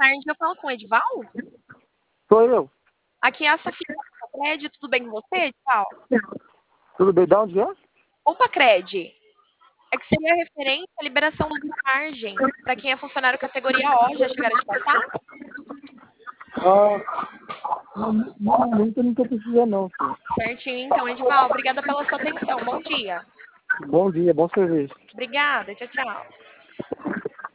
tarde, eu falo com o Edival? Sou eu. Aqui é a Sofia do Pacred, tudo bem com você, Edival? Tudo bem? Da onde é? O Pacred, é que seria referente à liberação da margem para quem é funcionário categoria O, já chegaram a te passar? No momento eu não estou precisando, não. Filho. Certinho, então, Edival, obrigada pela sua atenção, bom dia. Bom dia, bom serviço. Obrigada, tchau, tchau.